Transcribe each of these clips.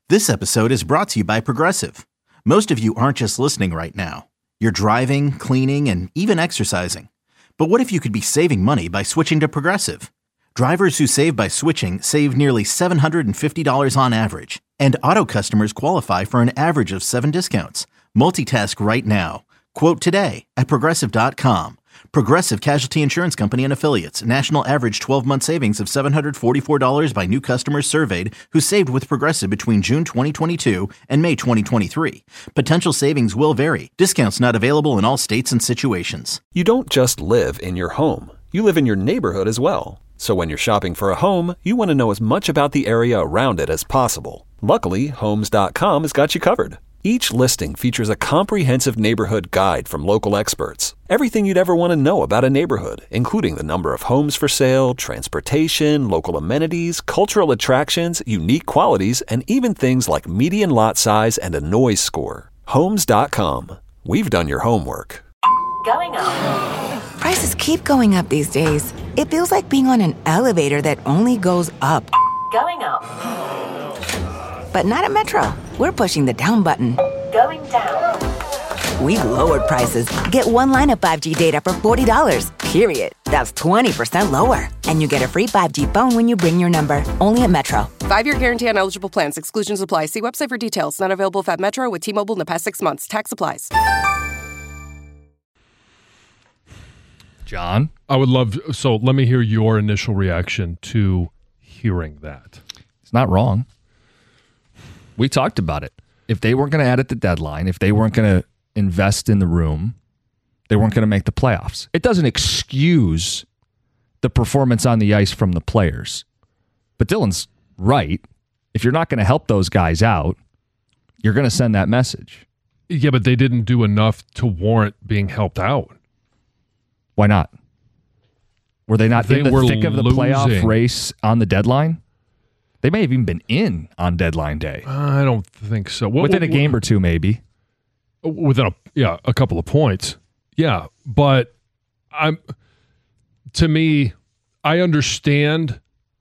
This episode is brought to you by Progressive. Most of you aren't just listening right now. You're driving, cleaning, and even exercising. But what if you could be saving money by switching to Progressive? Drivers who save by switching save nearly $750 on average. And auto customers qualify for an average of 7 discounts. Multitask right now. Quote today at Progressive.com. Progressive Casualty Insurance Company and Affiliates. National average 12-month savings of $744 by new customers surveyed who saved with Progressive between June 2022 and May 2023. Potential savings will vary. Discounts not available in all states and situations. You don't just live in your home. You live in your neighborhood as well. So when you're shopping for a home, you want to know as much about the area around it as possible. Luckily, Homes.com has got you covered. Each listing features a comprehensive neighborhood guide from local experts. Everything you'd ever want to know about a neighborhood, including the number of homes for sale, transportation, local amenities, cultural attractions, unique qualities, and even things like median lot size and a noise score. Homes.com. We've done your homework. Going up. Prices keep going up these days. It feels like being on an elevator that only goes up. Going up. But not at Metro. We're pushing the down button. Going down. We've lowered prices. Get one line of 5G data for $40, period. That's 20% lower. And you get a free 5G phone when you bring your number. Only at Metro. 5-year guarantee on eligible plans. Exclusions apply. See website for details. Not available at Metro with T-Mobile in the past 6 months. Tax applies. John? I would love – so let me hear your initial reaction to hearing that. It's not wrong. We talked about it. If they weren't going to add at the deadline, if they weren't going to invest in the room, they weren't going to make the playoffs. It doesn't excuse the performance on the ice from the players. But Dylan's right. If you're not going to help those guys out, you're going to send that message. Yeah, but they didn't do enough to warrant being helped out. Why not? Were they not in the thick of the playoff losing. race on the deadline? They may have even been in on deadline day. I don't think so. Within a game or two, maybe. Within a couple of points. Yeah, but to me, I understand.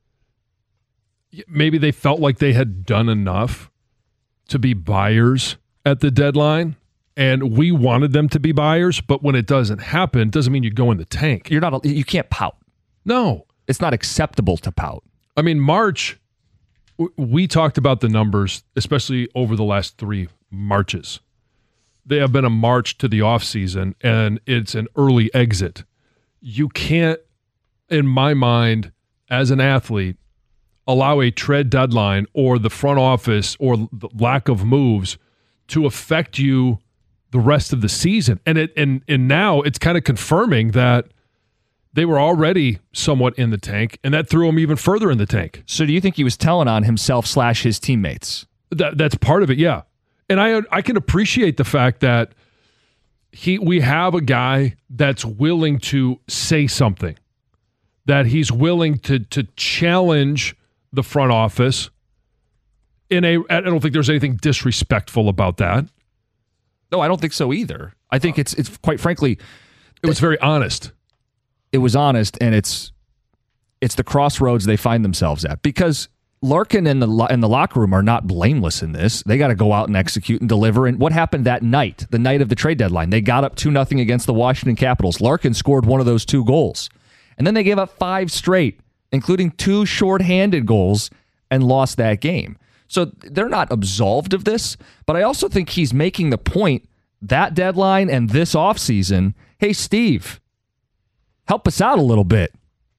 Maybe they felt like they had done enough to be buyers at the deadline, and we wanted them to be buyers. But when it doesn't happen, it doesn't mean you go in the tank. You can't pout. No, it's not acceptable to pout. I mean, March. We talked about the numbers, especially over the last 3 Marches. They have been a march to the offseason, and it's an early exit. You can't, in my mind, as an athlete, allow a trade deadline or the front office or the lack of moves to affect you the rest of the season. And now it's kind of confirming that they were already somewhat in the tank, and that threw him even further in the tank. So do you think he was telling on himself / his teammates? That's part of it, yeah. And I can appreciate the fact that we have a guy that's willing to say something, that he's willing to challenge the front office. I don't think there's anything disrespectful about that. No, I don't think so either. I think it's quite frankly, it was very honest. It was honest, and it's the crossroads they find themselves at, because Larkin and the locker room are not blameless in this. They got to go out and execute and deliver. And what happened that night, the night of the trade deadline? They got up 2-0 against the Washington Capitals. Larkin scored one of those 2 goals, and then they gave up 5 straight, including 2 shorthanded goals, and lost that game. So they're not absolved of this, but I also think he's making the point that deadline and this offseason, hey, Steve, help us out a little bit.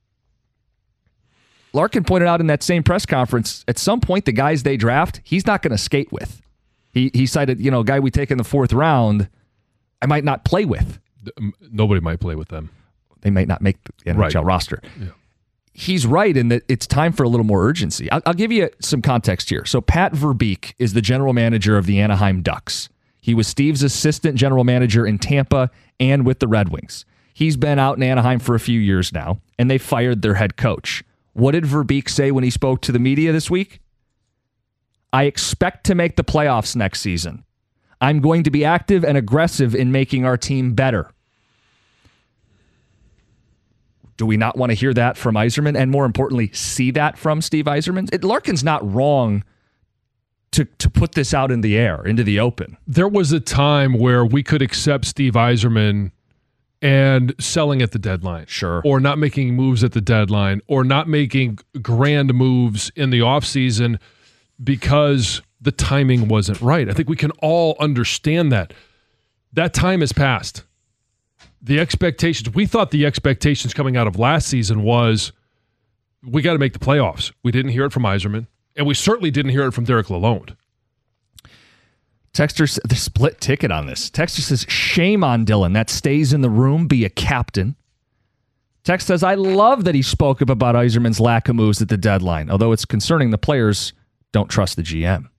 Larkin pointed out in that same press conference, at some point, the guys they draft, he's not going to skate with. He cited, a guy we take in the 4th round, I might not play with. Nobody might play with them. They might not make the NHL roster. Yeah. He's right in that it's time for a little more urgency. I'll give you some context here. So Pat Verbeek is the general manager of the Anaheim Ducks. He was Steve's assistant general manager in Tampa and with the Red Wings. He's been out in Anaheim for a few years now, and they fired their head coach. What did Verbeek say when he spoke to the media this week? I expect to make the playoffs next season. I'm going to be active and aggressive in making our team better. Do we not want to hear that from Yzerman? And more importantly, see that from Steve Yzerman? Larkin's not wrong to put this out in the air, into the open. There was a time where we could accept Steve Yzerman and selling at the deadline. Sure. Or not making moves at the deadline, or not making grand moves in the offseason because the timing wasn't right. I think we can all understand that. That time has passed. The expectations, we thought the expectations coming out of last season was we got to make the playoffs. We didn't hear it from Yzerman, and we certainly didn't hear it from Derek Lalonde. Texter, the split ticket on this. Texter says, shame on Dylan. That stays in the room, be a captain. Text says, I love that he spoke up about Yzerman's lack of moves at the deadline, although it's concerning the players don't trust the GM.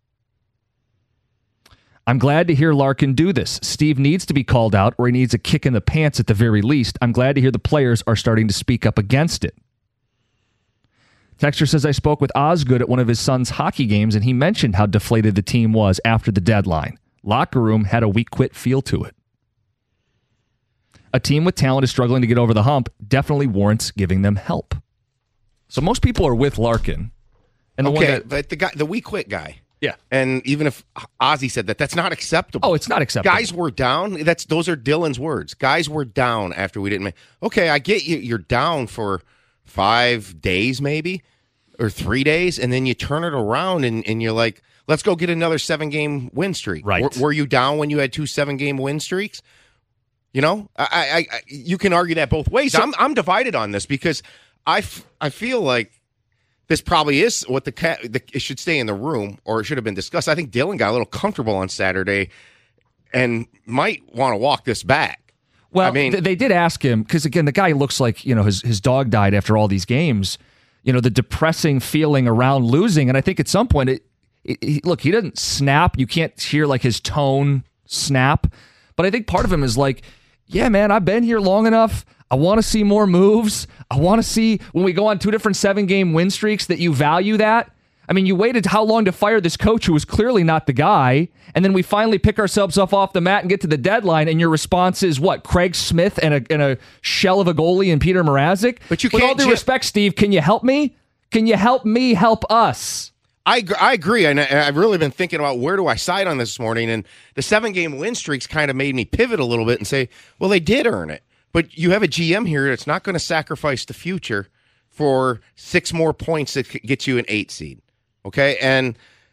I'm glad to hear Larkin do this. Steve needs to be called out, or he needs a kick in the pants at the very least. I'm glad to hear the players are starting to speak up against it. Texter says, I spoke with Osgood at one of his son's hockey games, and he mentioned how deflated the team was after the deadline. Locker room had a we quit feel to it. A team with talent is struggling to get over the hump, definitely warrants giving them help. So most people are with Larkin. And but the we quit guy. Yeah. And even if Ozzy said that, that's not acceptable. Oh, it's not acceptable. Guys were down. Those are Dylan's words. Guys were down after we didn't make. Okay, I get you. You're down for 5 days maybe, or 3 days, and then you turn it around and you're like, let's go get another 7-game win streak. Right. Were you down when you had 2 7-game win streaks? You know, I you can argue that both ways. So, I'm divided on this because I feel like this probably is what it should stay in the room, or it should have been discussed. I think Dylan got a little comfortable on Saturday and might want to walk this back. Well, I mean, they did ask him, because, again, the guy looks like, his dog died after all these games. The depressing feeling around losing. And I think at some point, look, he doesn't snap. You can't hear, like, his tone snap. But I think part of him is like, yeah, man, I've been here long enough. I want to see more moves. I want to see, when we go on 2 different 7-game win streaks, that you value that. I mean, you waited how long to fire this coach who was clearly not the guy, and then we finally pick ourselves up off the mat and get to the deadline, and your response is what? Craig Smith and a shell of a goalie and Peter Mrazek? But you can't. With all due respect, Steve, can you help me? Can you help me help us? I agree, and I've really been thinking about where do I side on this morning, and the 7-game win streaks kind of made me pivot a little bit and say, well, they did earn it. But you have a GM here that's not going to sacrifice the future for 6 more points that get you an 8 seed. Okay,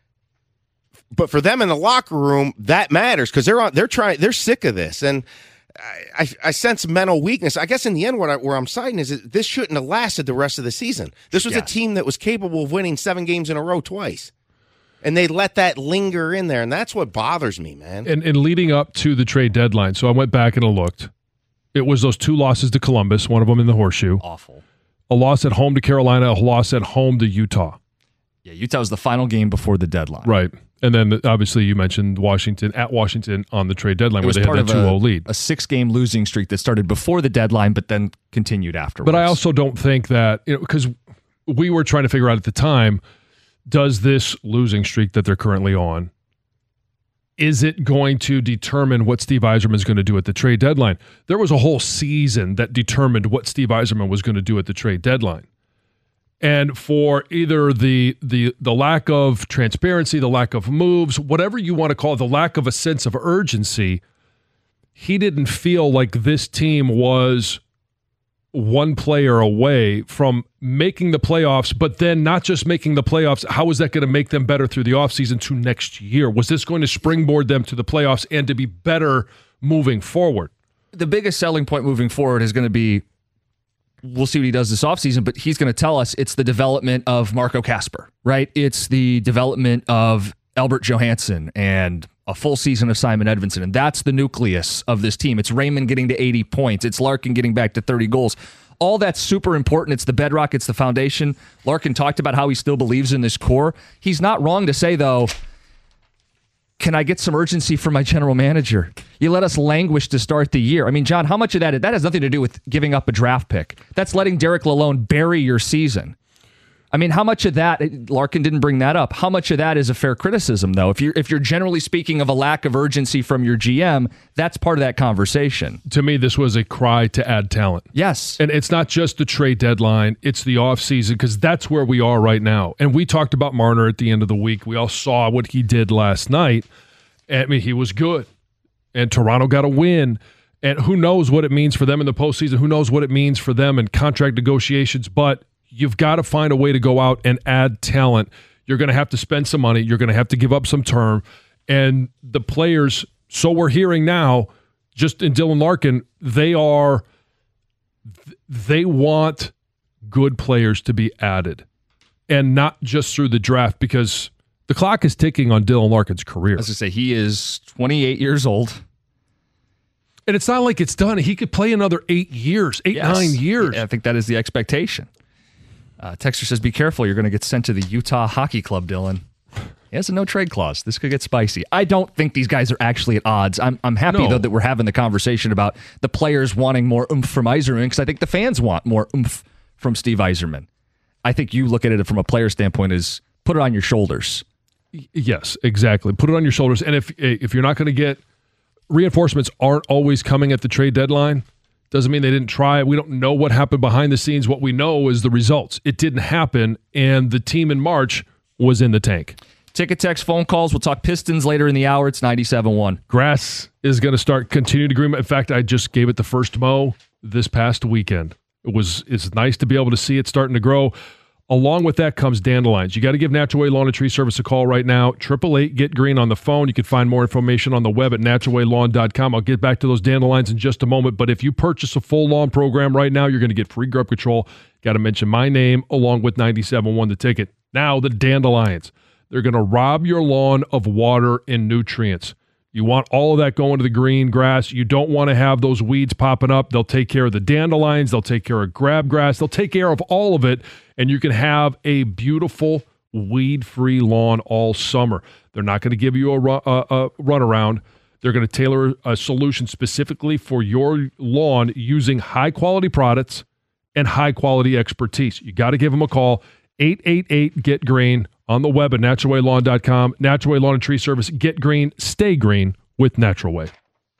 but for them in the locker room, that matters because they're sick of this, and I sense mental weakness. I guess in the end, where I'm siding is that this shouldn't have lasted the rest of the season. This was a team that was capable of winning 7 games in a row twice, and they let that linger in there, and that's what bothers me, man. And leading up to the trade deadline, so I went back and I looked. It was those 2 losses to Columbus, one of them in the horseshoe. Awful. A loss at home to Carolina, a loss at home to Utah. Yeah, Utah was the final game before the deadline. Right. And then, obviously, you mentioned Washington on the trade deadline where they had that 2-0 lead. A 6-game losing streak that started before the deadline but then continued afterwards. But I also don't think that, because we were trying to figure out at the time, does this losing streak that they're currently on, is it going to determine what Steve Yzerman is going to do at the trade deadline? There was a whole season that determined what Steve Yzerman was going to do at the trade deadline. And for either the lack of transparency, the lack of moves, whatever you want to call it, the lack of a sense of urgency, he didn't feel like this team was one player away from making the playoffs, but then not just making the playoffs, how is that going to make them better through the offseason to next year? Was this going to springboard them to the playoffs and to be better moving forward? The biggest selling point moving forward is going to be, we'll see what he does this offseason, but he's going to tell us it's the development of Marco Kasper, right? It's the development of Albert Johansson and a full season of Simon Edvinsson, and that's the nucleus of this team. It's Raymond getting to 80 points. It's Larkin getting back to 30 goals. All that's super important. It's the bedrock. It's the foundation. Larkin talked about how he still believes in this core. He's not wrong to say, though, can I get some urgency from my general manager? You let us languish to start the year. I mean, John, how much of that has nothing to do with giving up a draft pick. That's letting Derek Lalonde bury your season. I mean, how much of that, Larkin didn't bring that up, how much of that is a fair criticism, though? If you're generally speaking of a lack of urgency from your GM, that's part of that conversation. To me, this was a cry to add talent. Yes. And it's not just the trade deadline, it's the offseason, because that's where we are right now. And we talked about Marner at the end of the week. We all saw what he did last night. I mean, he was good. And Toronto got a win. And who knows what it means for them in the postseason? Who knows what it means for them in contract negotiations? But you've got to find a way to go out and add talent. You're going to have to spend some money. You're going to have to give up some term. And the players, so we're hearing now, just in Dylan Larkin, they want good players to be added. And not just through the draft, because the clock is ticking on Dylan Larkin's career. As I say, he is 28 years old. And it's not like it's done. He could play another 8 years, 9 years. I think that is the expectation. Texter says, be careful. You're going to get sent to the Utah Hockey Club, Dylan. He has a no-trade clause. This could get spicy. I don't think these guys are actually at odds. I'm happy, though, that we're having the conversation about the players wanting more oomph from Yzerman, because I think the fans want more oomph from Steve Yzerman. I think you look at it from a player standpoint as put it on your shoulders. Yes, exactly. Put it on your shoulders. And if you're not going to get reinforcements aren't always coming at the trade deadline. Doesn't mean they didn't try. We don't know what happened behind the scenes. What we know is the results. It didn't happen, and the team in March was in the tank. Ticket, text, phone calls. We'll talk Pistons later in the hour. It's 97.1. Grass is going to start continuing to groom. In fact, I just gave it the first mow this past weekend. It's nice to be able to see it starting to grow. Along with that comes dandelions. You got to give Natural Way Lawn and Tree Service a call right now. 888-GET-GREEN on the phone. You can find more information on the web at naturalwaylawn.com. I'll get back to those dandelions in just a moment. But if you purchase a full lawn program right now, you're going to get free grub control. Got to mention my name along with 97.1 the ticket. Now the dandelions. They're going to rob your lawn of water and nutrients. You want all of that going to the green grass. You don't want to have those weeds popping up. They'll take care of the dandelions. They'll take care of crabgrass. They'll take care of all of it, and you can have a beautiful weed-free lawn all summer. They're not going to give you a runaround. They're going to tailor a solution specifically for your lawn using high-quality products and high-quality expertise. You got to give them a call, 888-GET-GREEN. On the web at naturalwaylawn.com. Natural Way Lawn and Tree Service. Get green, stay green with Natural Way.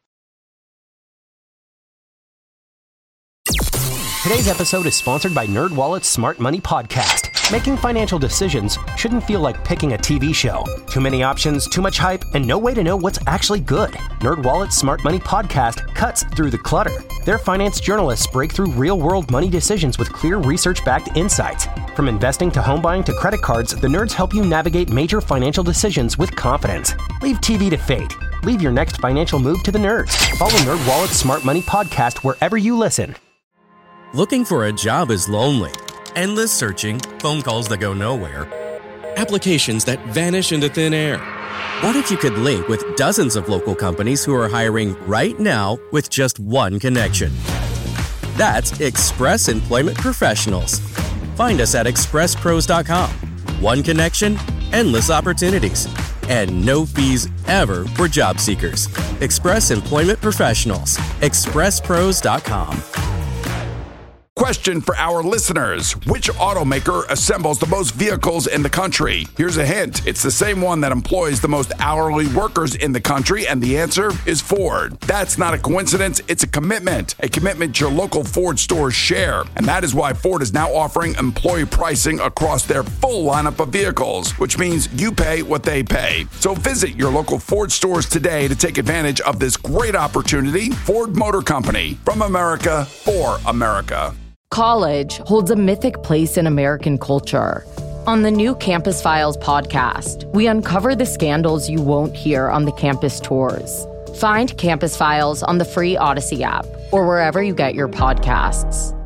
Today's episode is sponsored by NerdWallet's Smart Money Podcast. Making financial decisions shouldn't feel like picking a TV show. Too many options, too much hype, and no way to know what's actually good. NerdWallet's Smart Money Podcast cuts through the clutter. Their finance journalists break through real-world money decisions with clear research-backed insights. From investing to home buying to credit cards, the nerds help you navigate major financial decisions with confidence. Leave TV to fate. Leave your next financial move to the nerds. Follow NerdWallet's Smart Money Podcast wherever you listen. Looking for a job is lonely. Endless searching, phone calls that go nowhere, applications that vanish into thin air. What if you could link with dozens of local companies who are hiring right now with just one connection? That's Express Employment Professionals. Find us at expresspros.com. One connection, endless opportunities, and no fees ever for job seekers. Express Employment Professionals. expresspros.com. Question for our listeners. Which automaker assembles the most vehicles in the country? Here's a hint. It's the same one that employs the most hourly workers in the country, and the answer is Ford. That's not a coincidence. It's a commitment your local Ford stores share. And that is why Ford is now offering employee pricing across their full lineup of vehicles, which means you pay what they pay. So visit your local Ford stores today to take advantage of this great opportunity. Ford Motor Company, from America for America. College holds a mythic place in American culture. On the new Campus Files podcast, we uncover the scandals you won't hear on the campus tours. Find Campus Files on the free Odyssey app or wherever you get your podcasts.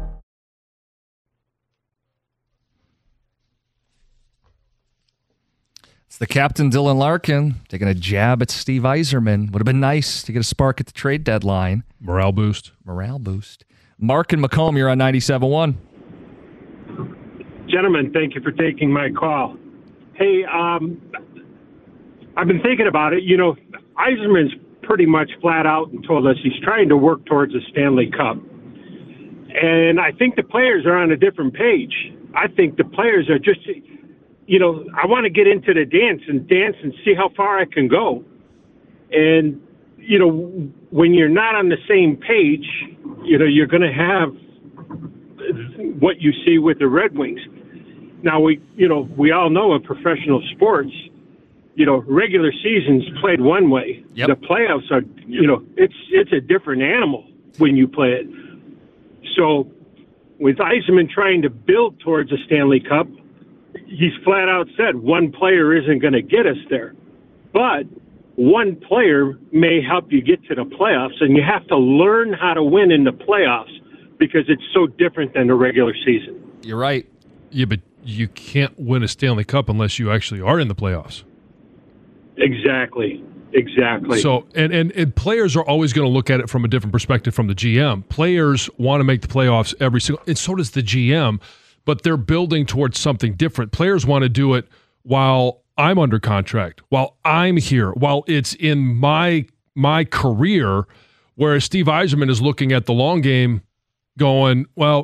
It's the captain, Dylan Larkin, taking a jab at Steve Yzerman. Would have been nice to get a spark at the trade deadline. Morale boost. Mark and Macomb, you're on 97.1. Gentlemen, thank you for taking my call. Hey, I've been thinking about it. You know, Yzerman's pretty much flat out and told us he's trying to work towards a Stanley Cup. And I think the players are on a different page. I think the players are just, I want to get into the dance and see how far I can go. And, when you're not on the same page, you're going to have what you see with the Red Wings. Now, we all know in professional sports, regular season's played one way. Yep. The playoffs are, it's a different animal when you play it. So with Yzerman trying to build towards a Stanley Cup, he's flat out said one player isn't going to get us there. But one player may help you get to the playoffs, and you have to learn how to win in the playoffs because it's so different than the regular season. You're right. Yeah, but you can't win a Stanley Cup unless you actually are in the playoffs. Exactly. So, and players are always going to look at it from a different perspective from the GM. Players want to make the playoffs every single, and so does the GM, but they're building towards something different. Players want to do it while I'm under contract, while I'm here, while it's in my career, whereas Steve Yzerman is looking at the long game going, well,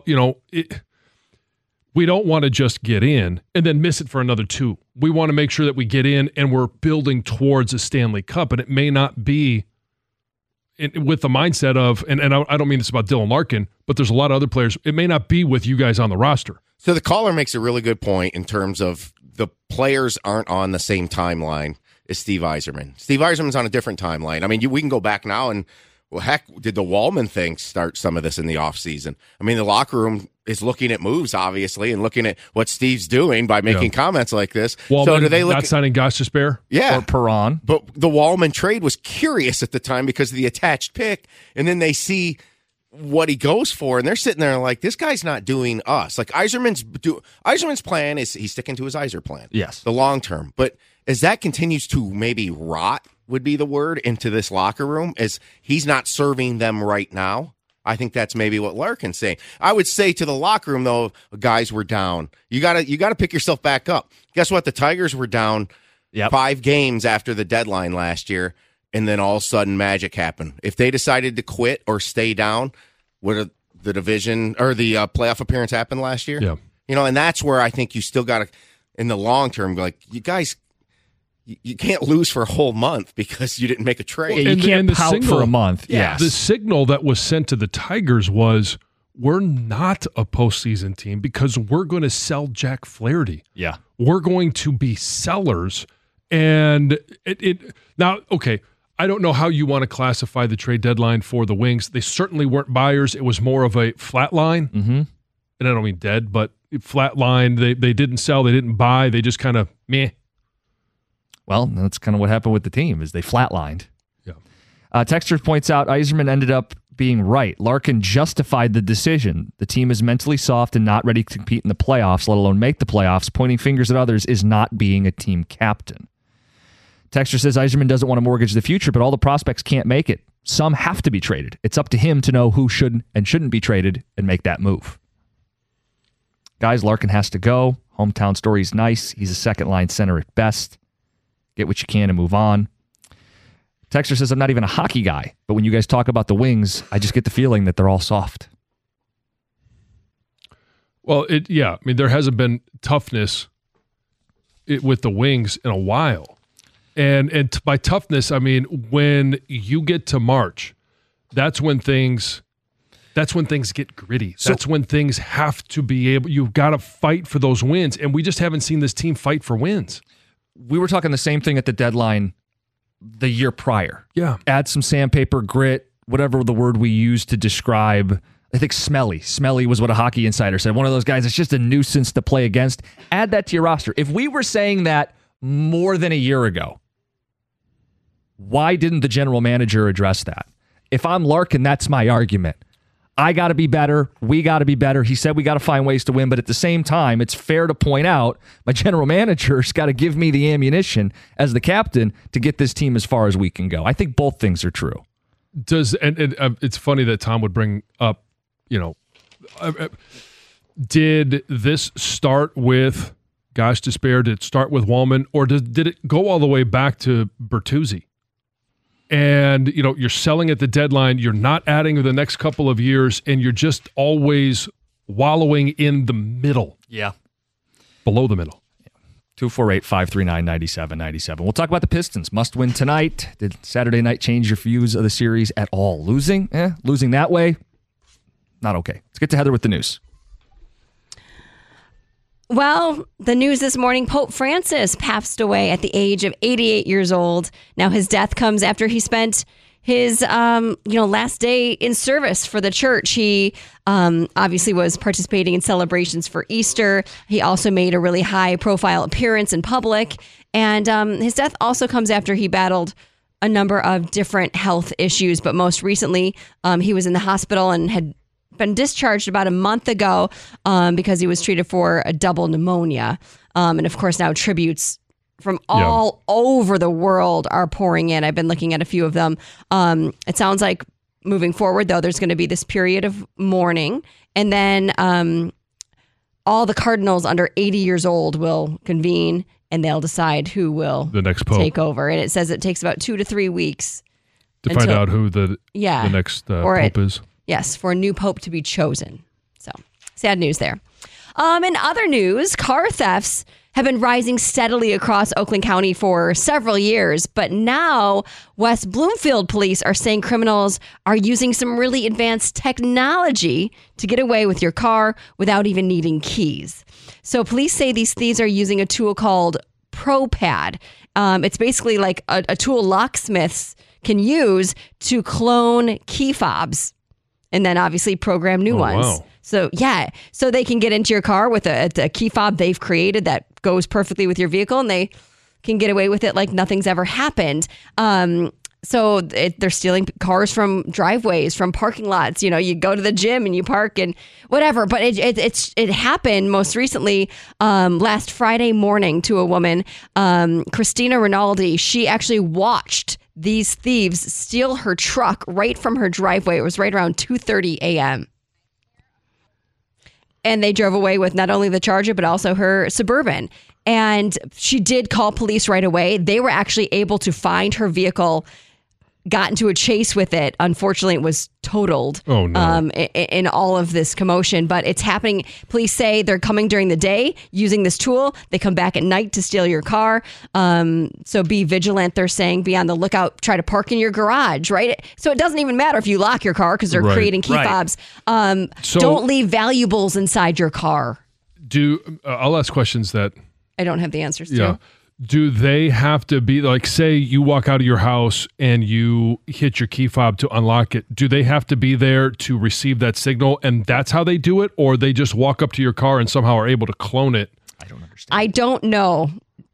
we don't want to just get in and then miss it for another 2. We want to make sure that we get in and we're building towards a Stanley Cup. And it may not be with the mindset of, and I don't mean this about Dylan Larkin, but there's a lot of other players. It may not be with you guys on the roster. So the caller makes a really good point in terms of the players aren't on the same timeline as Steve Yzerman. Steve Yzerman's on a different timeline. I mean, we can go back now and, well, heck, did the Wallman thing start some of this in the offseason? I mean, the locker room is looking at moves, obviously, and looking at what Steve's doing by making comments like this. Wallman, so do they look not signing Gostisbehere? Yeah. Or Perron. But the Wallman trade was curious at the time because of the attached pick, and then they see what he goes for, and they're sitting there like, this guy's not doing us. Like, Yzerman's plan is he's sticking to his Yzer plan. Yes. The long term. But as that continues to maybe rot, would be the word, into this locker room, as he's not serving them right now, I think that's maybe what Larkin's saying. I would say to the locker room, though, guys were down. You gotta pick yourself back up. Guess what? The Tigers were down 5 games after the deadline last year, and then all of a sudden magic happened. If they decided to quit or stay down, would the division or the playoff appearance happen last year? Yeah. And that's where I think you still got to, in the long term, like, you guys, you can't lose for a whole month because you didn't make a trade. Yeah, you can't pout for a month. Yeah. The signal that was sent to the Tigers was, we're not a postseason team because we're going to sell Jack Flaherty. Yeah. We're going to be sellers. And now, okay, I don't know how you want to classify the trade deadline for the Wings. They certainly weren't buyers. It was more of a flat line. Mm-hmm. And I don't mean dead, but flat line. They didn't sell. They didn't buy. They just kind of meh. Well, that's kind of what happened with the team, is they flatlined. Yeah. Texter points out Yzerman ended up being right. Larkin justified the decision. The team is mentally soft and not ready to compete in the playoffs, let alone make the playoffs. Pointing fingers at others is not being a team captain. Texter says Yzerman doesn't want to mortgage the future, but all the prospects can't make it. Some have to be traded. It's up to him to know who should and shouldn't be traded and make that move. Guys, Larkin has to go. Hometown story's nice. He's a second-line center at best. Get what you can and move on. Texter says, I'm not even a hockey guy, but when you guys talk about the Wings, I just get the feeling that they're all soft. Well, I mean, there hasn't been toughness with the Wings in a while. And by toughness, I mean, when you get to March, that's when things get gritty. That's when things have to be able, you've got to fight for those wins. And we just haven't seen this team fight for wins. We were talking the same thing at the deadline the year prior. Yeah. Add some sandpaper, grit, whatever the word we used to describe. I think smelly. Smelly was what a Hockey Insider said. One of those guys that's just a nuisance to play against. Add that to your roster. If we were saying that more than a year ago, why didn't the general manager address that? If I'm Larkin, that's my argument. I got to be better. We got to be better. He said we got to find ways to win, but at the same time, it's fair to point out my general manager's got to give me the ammunition as the captain to get this team as far as we can go. I think both things are true. It's funny that Tom would bring up, did this start with Gostisbehere? Did it start with Wallman? Or did it go all the way back to Bertuzzi? And, you're selling at the deadline. You're not adding the next couple of years, and you're just always wallowing in the middle. Yeah. Below the middle. 248-539-9797. We'll talk about the Pistons. Must win tonight. Did Saturday night change your views of the series at all? Losing? Losing that way? Not okay. Let's get to Heather with the news. Well, the news this morning, Pope Francis passed away at the age of 88 years old. Now, his death comes after he spent his last day in service for the church. He obviously was participating in celebrations for Easter. He also made a really high profile appearance in public. And his death also comes after he battled a number of different health issues. But most recently, he was in the hospital and had been discharged about a month ago because he was treated for a double pneumonia. And of course, now tributes from all over the world are pouring in. I've been looking at a few of them. It sounds like moving forward, though, there's going to be this period of mourning. And then all the cardinals under 80 years old will convene and they'll decide who will the next pope take over. And it says it takes about 2 to 3 weeks to find out who the next pope is. Yes, for a new pope to be chosen. So sad news there. In other news, car thefts have been rising steadily across Oakland County for several years. But now West Bloomfield police are saying criminals are using some really advanced technology to get away with your car without even needing keys. So police say these thieves are using a tool called ProPad. It's basically like a tool locksmiths can use to clone key fobs and then obviously program new ones. Wow. So they can get into your car with a key fob they've created that goes perfectly with your vehicle, and they can get away with it like nothing's ever happened. So they're stealing cars from driveways, from parking lots. You know, you go to the gym and you park and whatever. But it happened most recently last Friday morning to a woman, Christina Rinaldi. She actually watched these thieves steal her truck right from her driveway. It was right around 2:30 a.m. And they drove away with not only the Charger, but also her Suburban. And she did call police right away. They were actually able to find her vehicle, got into a chase with it. Unfortunately, it was totaled in all of this commotion. But it's happening. Police say they're coming during the day using this tool. They come back at night to steal your car. So be vigilant. They're saying be on the lookout. Try to park in your garage, right? So it doesn't even matter if you lock your car because they're creating key fobs. So don't leave valuables inside your car. I'll ask questions that I don't have the answers to. Do they have to be like, say you walk out of your house and you hit your key fob to unlock it? Do they have to be there to receive that signal and that's how they do it? Or they just walk up to your car and somehow are able to clone it? I don't understand. I don't know.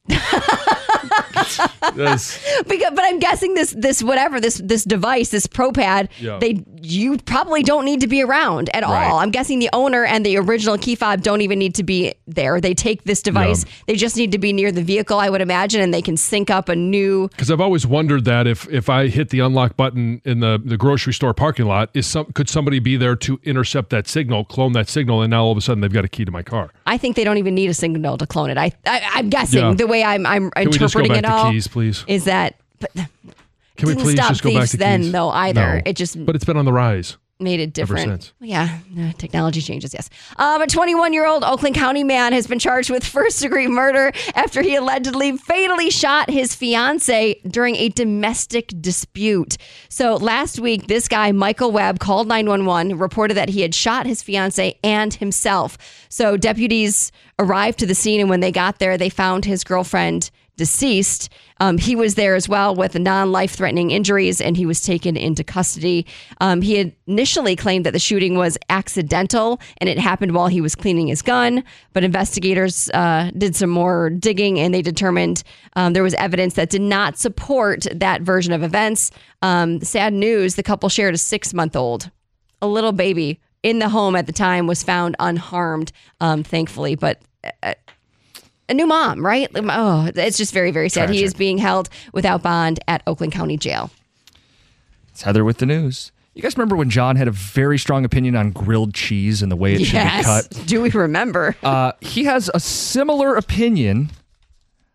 But I'm guessing this device, this ProPad, you probably don't need to be around at all. I'm guessing the owner and the original key fob don't even need to be there. They take this device. They just need to be near the vehicle, I would imagine, and they can sync up a new. Because I've always wondered that if I hit the unlock button in the grocery store parking lot, could somebody be there to intercept that signal, clone that signal, and now all of a sudden they've got a key to my car? I think they don't even need a signal to clone it. I'm guessing the way I'm interpreting it all. Keys, please? Is that? But can we please just go back to then, keys? Though either No. it just. But it's been on the rise. Made it different. Ever since. Yeah, technology changes, yes. A 21-year-old Oakland County man has been charged with first-degree murder after he allegedly fatally shot his fiancée during a domestic dispute. So last week, this guy, Michael Webb, called 911, reported that he had shot his fiancée and himself. So deputies arrived to the scene, and when they got there, they found his girlfriend deceased. He was there as well with non-life-threatening injuries, and he was taken into custody. He had initially claimed that the shooting was accidental and it happened while he was cleaning his gun, but investigators did some more digging and they determined there was evidence that did not support that version of events. Sad news, the couple shared a 6-month-old. A little baby in the home at the time was found unharmed, thankfully, but a new mom, right? Oh, it's just very, very sad. Tragic. He is being held without bond at Oakland County Jail. It's Heather with the news. You guys remember when John had a very strong opinion on grilled cheese and the way it should be cut? Do we remember? He has a similar opinion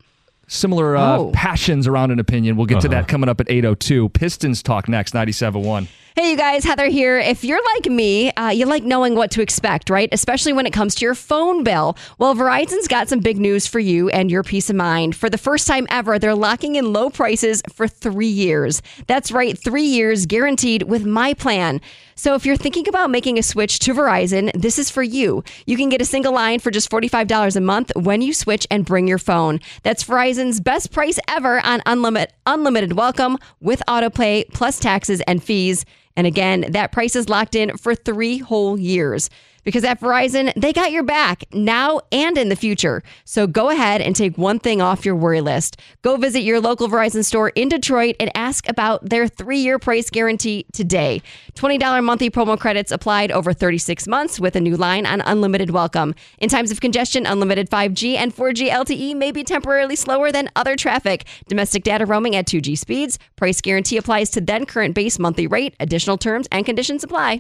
similar passions around an opinion. We'll get to that coming up at 8:02. Pistons talk next, 97.1. Hey, you guys, Heather here. If you're like me, you like knowing what to expect, right? Especially when it comes to your phone bill. Well, Verizon's got some big news for you and your peace of mind. For the first time ever, they're locking in low prices for 3 years. That's right, 3 years guaranteed with my plan. So if you're thinking about making a switch to Verizon, this is for you. You can get a single line for just $45 a month when you switch and bring your phone. That's Verizon's best price ever on unlimited welcome with autopay plus taxes and fees. And again, that price is locked in for 3 whole years. Because at Verizon, they got your back now and in the future. So go ahead and take one thing off your worry list. Go visit your local Verizon store in Detroit and ask about their 3-year price guarantee today. $20 monthly promo credits applied over 36 months with a new line on unlimited welcome. In times of congestion, unlimited 5G and 4G LTE may be temporarily slower than other traffic. Domestic data roaming at 2G speeds. Price guarantee applies to then current base monthly rate. Additional terms and conditions apply.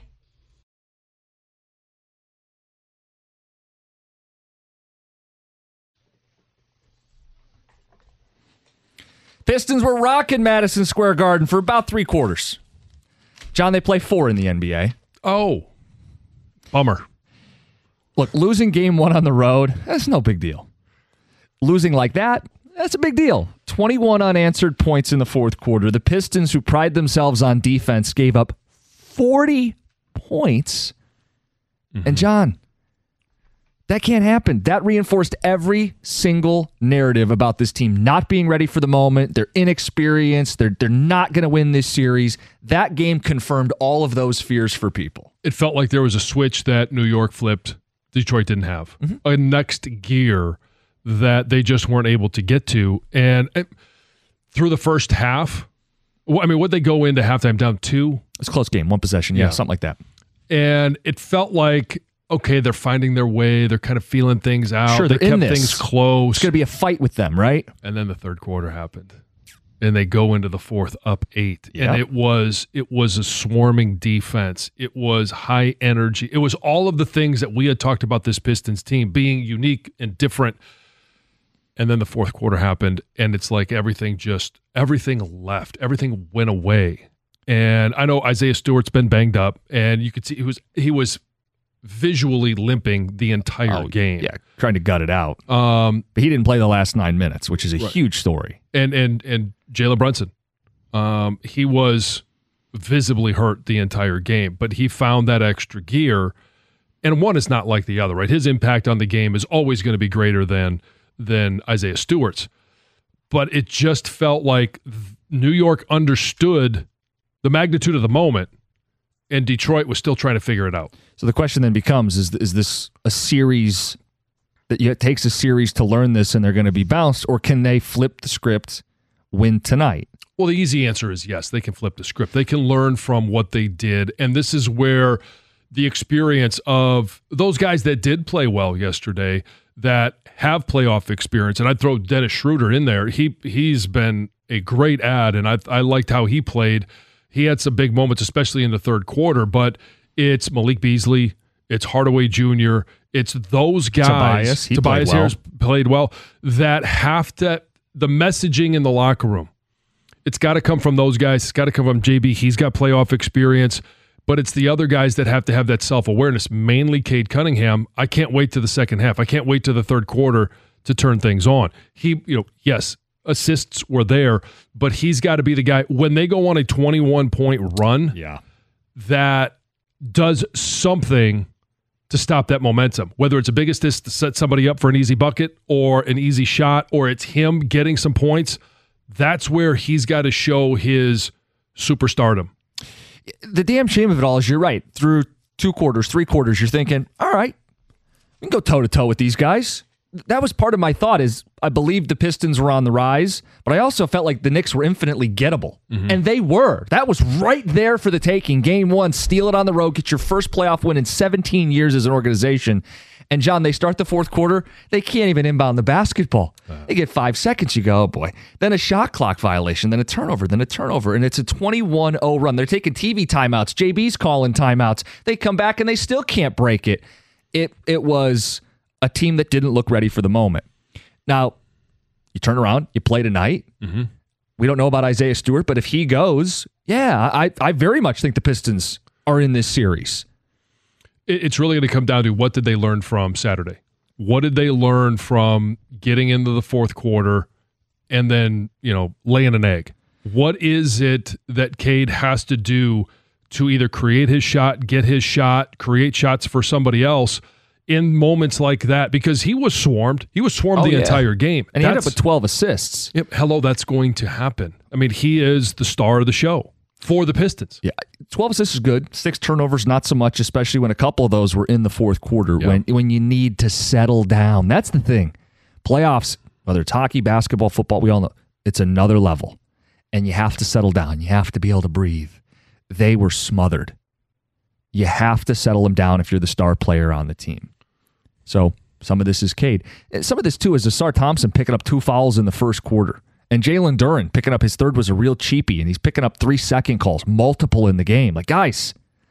Pistons were rocking Madison Square Garden for about 3 quarters. John, they play 4 in the NBA. Oh, bummer. Look, losing game 1 on the road, that's no big deal. Losing like that, that's a big deal. 21 unanswered points in the fourth quarter. The Pistons, who pride themselves on defense, gave up 40 points. And John, that can't happen. That reinforced every single narrative about this team not being ready for the moment. They're inexperienced. They're not going to win this series. That game confirmed all of those fears for people. It felt like there was a switch that New York flipped. Detroit didn't have. A next gear that they just weren't able to get to. And through the first half, would they go into halftime down 2? It's a close game, 1 possession. Yeah, something like that. And it felt like, okay, they're finding their way. They're kind of feeling things out. Sure, they kept things close. It's going to be a fight with them, right? And then the third quarter happened. And they go into the fourth up 8. Yep. And it was a swarming defense. It was high energy. It was all of the things that we had talked about this Pistons team being unique and different. And then the fourth quarter happened, and it's like everything left. Everything went away. And I know Isaiah Stewart's been banged up, and you could see he was visually limping the entire game. Yeah, trying to gut it out. But he didn't play the last 9 minutes, which is a huge story. And Jalen Brunson, he was visibly hurt the entire game, but he found that extra gear, and one is not like the other, right? His impact on the game is always going to be greater than Isaiah Stewart's. But it just felt like New York understood the magnitude of the moment, and Detroit was still trying to figure it out. So the question then becomes, is this a series that it takes a series to learn this and they're going to be bounced, or can they flip the script, win tonight? Well, the easy answer is yes, they can flip the script. They can learn from what they did, and this is where the experience of those guys that did play well yesterday, that have playoff experience, and I'd throw Dennis Schroeder in there. He's been a great add, and I liked how he played. He had some big moments, especially in the third quarter, but it's Malik Beasley, it's Hardaway Jr., it's those guys. Tobias Harris played well. That have to, the messaging in the locker room, it's got to come from those guys. It's got to come from JB. He's got playoff experience, but it's the other guys that have to have that self-awareness, mainly Cade Cunningham. I can't wait to the second half. I can't wait to the third quarter to turn things on. Yes, assists were there, but he's got to be the guy when they go on a 21-point run that does something to stop that momentum, whether it's a big assist to set somebody up for an easy bucket or an easy shot, or it's him getting some points. That's where he's got to show his superstardom. The damn shame of it all is you're right. Through 2 quarters, 3 quarters, you're thinking, all right, we can go toe-to-toe with these guys. That was part of my thought is I believed the Pistons were on the rise, but I also felt like the Knicks were infinitely gettable. And they were. That was right there for the taking. Game 1, steal it on the road, get your first playoff win in 17 years as an organization. And, John, they start the fourth quarter. They can't even inbound the basketball. They get 5 seconds. You go, oh, boy. Then a shot clock violation, then a turnover, and it's a 21-0 run. They're taking TV timeouts. JB's calling timeouts. They come back, and they still can't break it. It was a team that didn't look ready for the moment. Now, You turn around, you play tonight. Mm-hmm. We don't know about Isaiah Stewart, but if he goes, I very much think the Pistons are in this series. It's really going to come down to what did they learn from Saturday? What did they learn from getting into the fourth quarter and then, laying an egg? What is it that Cade has to do to either create his shot, get his shot, create shots for somebody else in moments like that? Because he was swarmed. He was swarmed the entire game. And he ended up with 12 assists. Yep. Hello, that's going to happen. I mean, he is the star of the show for the Pistons. Yeah, 12 assists is good. 6 turnovers, not so much, especially when a couple of those were in the fourth quarter when you need to settle down. That's the thing. Playoffs, whether it's hockey, basketball, football, we all know it's another level. And you have to settle down. You have to be able to breathe. They were smothered. You have to settle them down if you're the star player on the team. So some of this is Cade. Some of this, too, is Asar Thompson picking up 2 fouls in the first quarter. And Jalen Duren picking up his third was a real cheapie, and he's picking up 3-second calls, multiple in the game. Like, guys,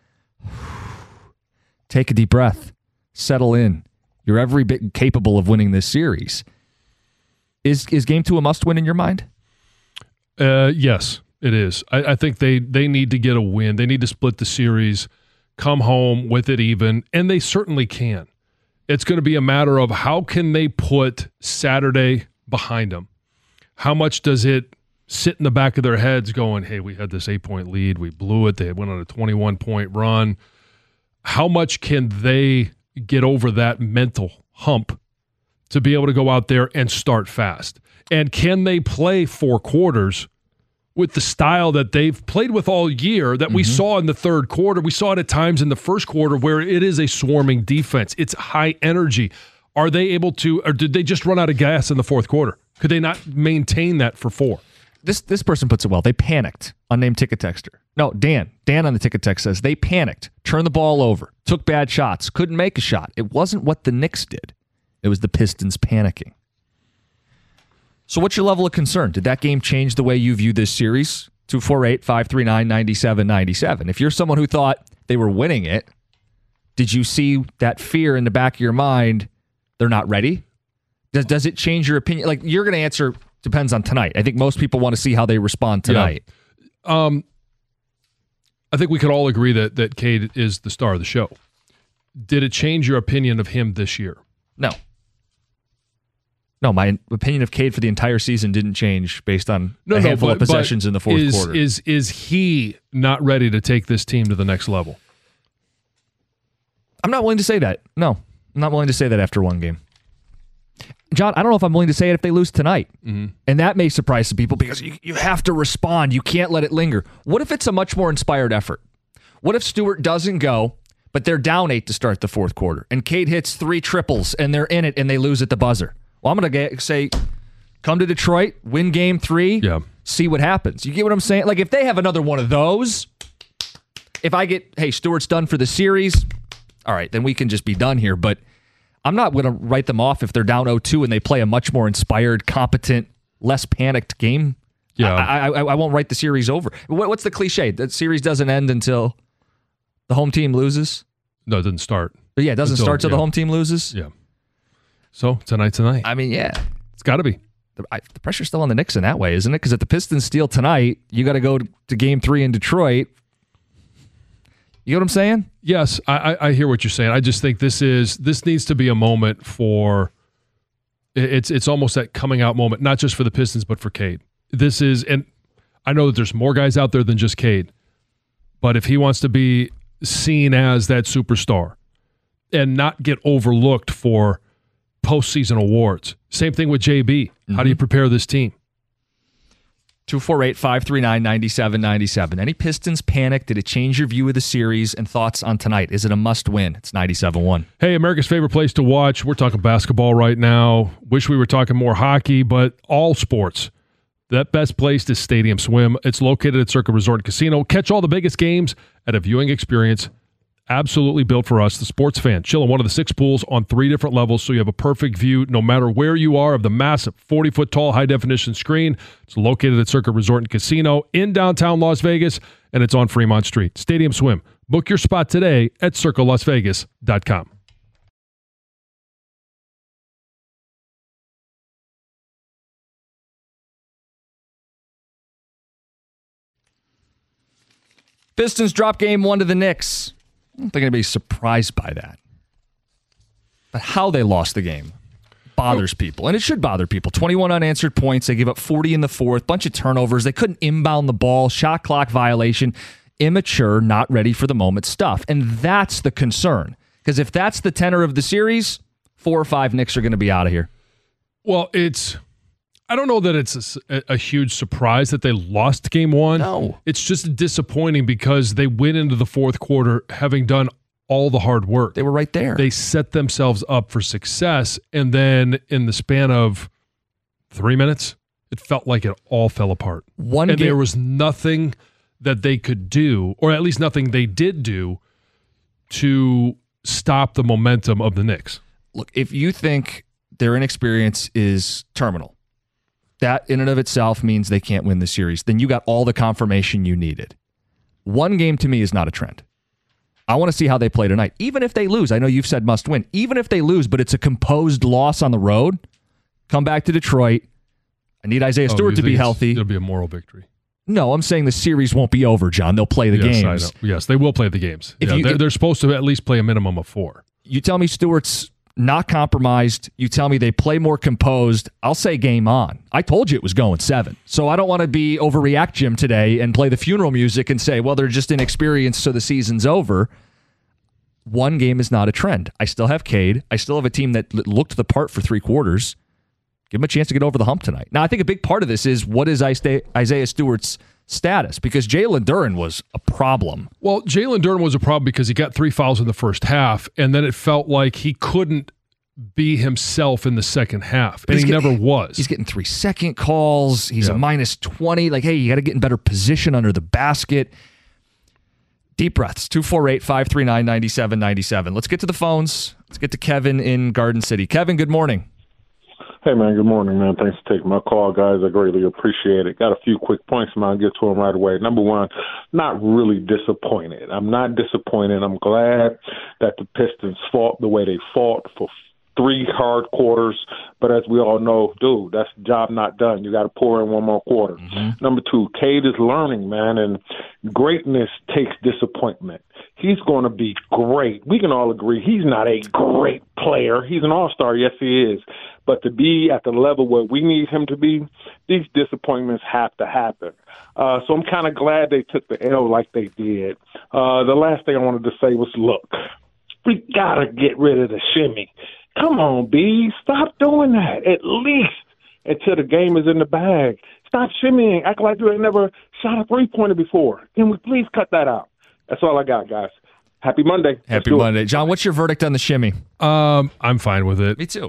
take a deep breath. Settle in. You're every bit capable of winning this series. Is Game 2 a must-win in your mind? Yes, it is. I think they need to get a win. They need to split the series, come home with it even, and they certainly can. It's going to be a matter of how can they put Saturday behind them. How much does it sit in the back of their heads going, hey, we had this 8-point lead, we blew it, they went on a 21-point run. How much can they get over that mental hump to be able to go out there and start fast? And can they play 4 quarters with the style that they've played with all year that we saw in the third quarter? We saw it at times in the first quarter where it is a swarming defense. It's high energy. Are they able to, or did they just run out of gas in the fourth quarter? Could they not maintain that for 4? This person puts it well. They panicked. Unnamed ticket texter. No, Dan on the ticket text says they panicked, turned the ball over, took bad shots, couldn't make a shot. It wasn't what the Knicks did. It was the Pistons panicking. So what's your level of concern? Did that game change the way you view this series? 248-539-9797. If you're someone who thought they were winning it, did you see that fear in the back of your mind? They're not ready? Does it change your opinion? Like, you're going to answer, depends on tonight. I think most people want to see how they respond tonight. Yeah. I think we could all agree that Cade is the star of the show. Did it change your opinion of him this year? No, my opinion of Cade for the entire season didn't change based on a handful of possessions in the fourth quarter. Is he not ready to take this team to the next level? I'm not willing to say that. No, I'm not willing to say that after one game. John, I don't know if I'm willing to say it if they lose tonight. Mm-hmm. And that may surprise some people because you have to respond. You can't let it linger. What if it's a much more inspired effort? What if Stewart doesn't go, but they're down 8 to start the fourth quarter, and Cade hits 3 triples, and they're in it, and they lose at the buzzer? Well, I'm going to say, come to Detroit, win game 3, see what happens. You get what I'm saying? Like, if they have another one of those, if I get, hey, Stewart's done for the series, all right, then we can just be done here. But I'm not going to write them off if they're down 0-2 and they play a much more inspired, competent, less panicked game. Yeah, I won't write the series over. What's the cliche? The series doesn't end until the home team loses? No, it doesn't start. But yeah, it doesn't start till the home team loses? Yeah. So, tonight. I mean, yeah. It's got to be. The pressure's still on the Knicks in that way, isn't it? Because if the Pistons steal tonight, you got to go to game 3 in Detroit. You know what I'm saying? Yes, I hear what you're saying. I just think this needs to be a moment for it's almost that coming out moment, not just for the Pistons, but for Cade. This is, and I know that there's more guys out there than just Cade, but if he wants to be seen as that superstar and not get overlooked for postseason awards. Same thing with JB. Mm-hmm. How do you prepare this team? 248-539-9797. Any Pistons panic? Did it change your view of the series and thoughts on tonight? Is it a must-win? It's 97-1. Hey, America's favorite place to watch. We're talking basketball right now. Wish we were talking more hockey, but all sports. That best place is Stadium Swim. It's located at Circa Resort and Casino. Catch all the biggest games at a viewing experience absolutely built for us, the sports fan. Chill in one of the 6 pools on 3 different levels so you have a perfect view no matter where you are of the massive 40-foot tall high-definition screen. It's located at Circa Resort and Casino in downtown Las Vegas, and it's on Fremont Street. Stadium Swim. Book your spot today at circalasvegas.com. Pistons drop game 1 to the Knicks. I don't think anybody's surprised by that. But how they lost the game bothers people, and it should bother people. 21 unanswered points. They gave up 40 in the fourth, bunch of turnovers. They couldn't inbound the ball, shot clock violation, immature, not ready for the moment stuff. And that's the concern, because if that's the tenor of the series, 4 or 5 Knicks are going to be out of here. Well, I don't know that it's a huge surprise that they lost game 1. No. It's just disappointing because they went into the fourth quarter having done all the hard work. They were right there. They set themselves up for success, and then in the span of 3 minutes, it felt like it all fell apart. There was nothing that they could do, or at least nothing they did do, to stop the momentum of the Knicks. Look, if you think their inexperience is terminal, that in and of itself means they can't win the series, then you got all the confirmation you needed. One game to me is not a trend. I want to see how they play tonight. Even if they lose, I know you've said must win. Even if they lose, but it's a composed loss on the road, come back to Detroit. I need Isaiah Stewart to be healthy. It'll be a moral victory. No, I'm saying the series won't be over, John. They'll play the games. I know. Yes, they will play the games. They're supposed to at least play a minimum of 4. You tell me Stewart's not compromised. You tell me they play more composed. I'll say game on. I told you it was going 7. So I don't want to be overreact, Jim, today and play the funeral music and say, well, they're just inexperienced, so the season's over. One game is not a trend. I still have Cade. I still have a team that looked the part for 3 quarters. Give them a chance to get over the hump tonight. Now, I think a big part of this is what is Isaiah Stewart's status? Because Jalen Duren was a problem. Well, Jalen Duren was a problem because he got 3 fouls in the first half, and then it felt like he couldn't be himself in the second half, and he never was. He's getting 3-second calls. He's a -20. Like, hey, you got to get in better position under the basket. Deep breaths. 248-539-9797. Let's get to the phones. Let's get to Kevin in Garden City. Kevin, good morning. Hey, man. Good morning, man. Thanks for taking my call, guys. I greatly appreciate it. Got a few quick points, man. I'll get to them right away. Number one, not really disappointed. I'm not disappointed. I'm glad that the Pistons fought the way they fought for 3 hard quarters. But as we all know, dude, that's job not done. You got to pour in 1 more quarter. Mm-hmm. Number 2, Cade is learning, man, and greatness takes disappointment. He's going to be great. We can all agree he's not a great player. He's an all-star. Yes, he is. But to be at the level where we need him to be, these disappointments have to happen. So I'm kind of glad they took the L like they did. The last thing I wanted to say was, look, we got to get rid of the shimmy. Come on, B. Stop doing that, at least until the game is in the bag. Stop shimmying. Act like you ain't never shot a 3-pointer before. Can we please cut that out? That's all I got, guys. Happy Monday. Happy Monday. John, what's your verdict on the shimmy? I'm fine with it. Me too.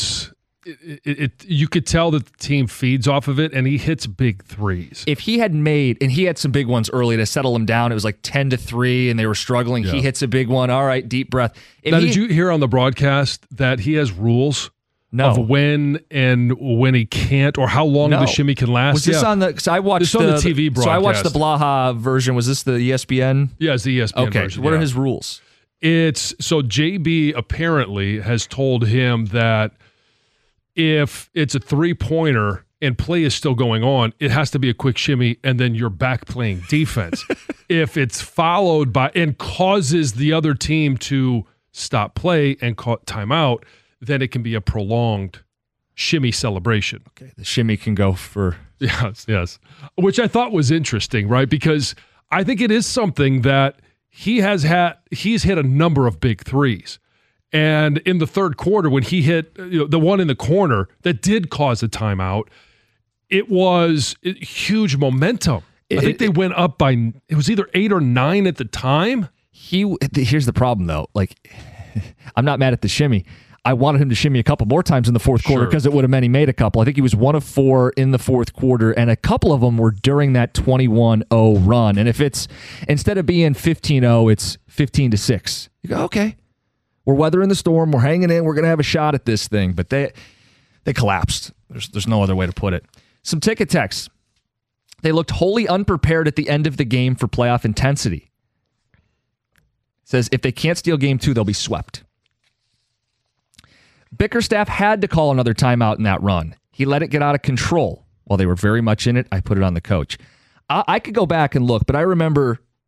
You could tell that the team feeds off of it, and he hits big threes. If he had made, and he had some big ones early to settle him down, it was like 10-3, and they were struggling. Yeah. He hits a big one. All right, deep breath. Did you hear on the broadcast that he has rules of when and when he can't, or how long the shimmy can last? Was this on the? Because I watched on the TV broadcast. So I watched the Blaha version. Was this the ESPN? Yeah, it's the ESPN version. What are his rules? So JB apparently has told him that if it's a 3-pointer and play is still going on, it has to be a quick shimmy, and then you're back playing defense. If it's followed by and causes the other team to stop play and call timeout, then it can be a prolonged shimmy celebration. Okay, the shimmy can go for... Yes. Which I thought was interesting, right? Because I think it is something that he's hit a number of big threes. And in the third quarter, when he hit the one in the corner that did cause a timeout, it was huge momentum. I think they went up by, it was either 8 or 9 at the time. Here's the problem, though. Like, I'm not mad at the shimmy. I wanted him to shimmy a couple more times in the fourth quarter because it would have meant he made a couple. I think he was 1 of 4 in the fourth quarter, and a couple of them were during that 21-0 run. And if it's, instead of being 15-0, it's 15-6. You go, okay. We're weathering the storm. We're hanging in. We're going to have a shot at this thing. But they collapsed. There's no other way to put it. Some ticket texts. They looked wholly unprepared at the end of the game for playoff intensity. It says if they can't steal game 2, they'll be swept. Bickerstaff had to call another timeout in that run. He let it get out of control. While they were very much in it, I put it on the coach. I could go back and look, but I remember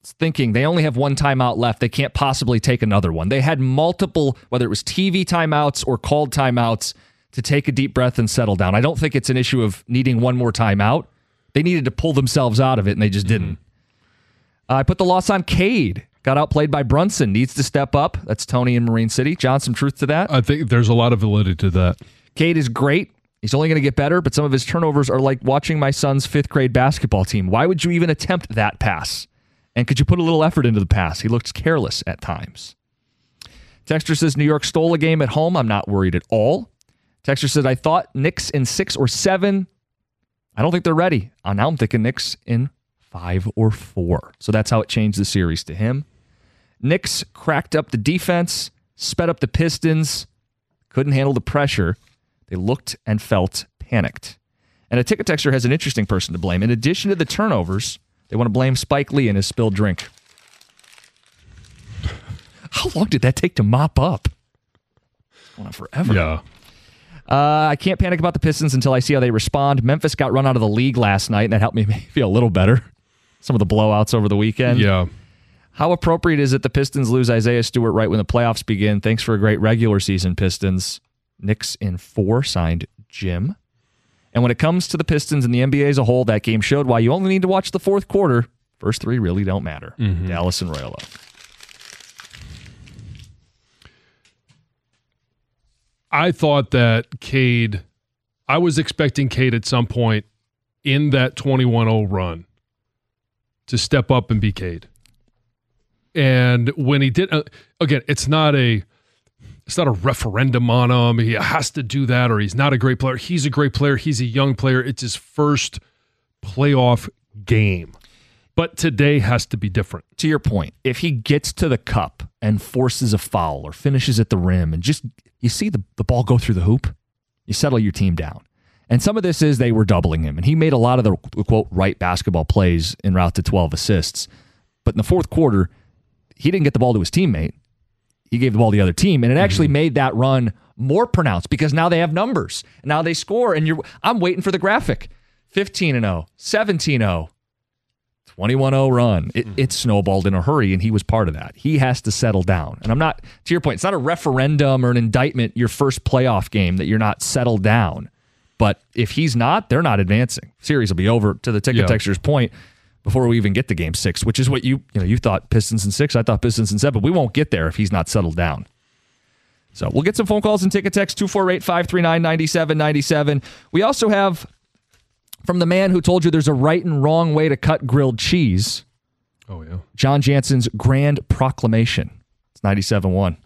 thinking they only have one timeout left. They can't possibly take another one. They had multiple, whether it was TV timeouts or called timeouts, to take a deep breath and settle down. I don't think it's an issue of needing one more timeout. They needed to pull themselves out of it, and they just didn't. I put the loss on Cade. Got outplayed by Brunson. Needs to step up. That's Tony in Marine City. John, some truth to that? I think there's a lot of validity to that. Cade is great. He's only going to get better, but some of his turnovers are like watching my son's 5th grade basketball team. Why would you even attempt that pass? And could you put a little effort into the pass? He looks careless at times. Texter says New York stole a game at home. I'm not worried at all. Texter says, I thought Knicks in 6 or 7. I don't think they're ready. Now I'm thinking Knicks in 5 or 4. So that's how it changed the series to him. Knicks cracked up the defense, sped up the Pistons, couldn't handle the pressure. They looked and felt panicked. And a ticket texter has an interesting person to blame. In addition to the turnovers, they want to blame Spike Lee and his spilled drink. How long did that take to mop up? It's going on forever. Yeah. I can't panic about the Pistons until I see how they respond. Memphis got run out of the league last night, and that helped me feel a little better. Some of the blowouts over the weekend. Yeah. How appropriate is it the Pistons lose Isaiah Stewart right when the playoffs begin? Thanks for a great regular season, Pistons. Knicks in 4, signed Jim. And when it comes to the Pistons and the NBA as a whole, that game showed why you only need to watch the fourth quarter. First 3 really don't matter. Dallas and Royalo. I thought that Cade, I was expecting Cade at some point in that 21-0 run to step up and be Cade. And when he did, again, it's not a referendum on him. He has to do that or he's not a great player. He's a great player. He's a young player. It's his first playoff game. But today has to be different. To your point, if he gets to the cup and forces a foul or finishes at the rim and just, you see the ball go through the hoop, you settle your team down. And some of this is they were doubling him. And he made a lot of the, quote, right basketball plays en route to 12 assists. But in the fourth quarter, he didn't get the ball to his teammate. He gave the ball to the other team. And it actually made that run more pronounced because now they have numbers. Now they score. And I'm waiting for the graphic. 15-0, 17-0. 21-0 run. It snowballed in a hurry, and he was part of that. He has to settle down. And I'm not, to your point, it's not a referendum or an indictment, your first playoff game, that you're not settled down. But if he's not, they're not advancing. Series will be over, to the ticket texter's point, before we even get to game 6, which is what you thought Pistons in 6. I thought Pistons in 7. We won't get there if he's not settled down. So we'll get some phone calls and ticket text 248-539-9797. We also have from the man who told you there's a right and wrong way to cut grilled cheese. Oh, yeah. John Jansen's grand proclamation. It's 97.1.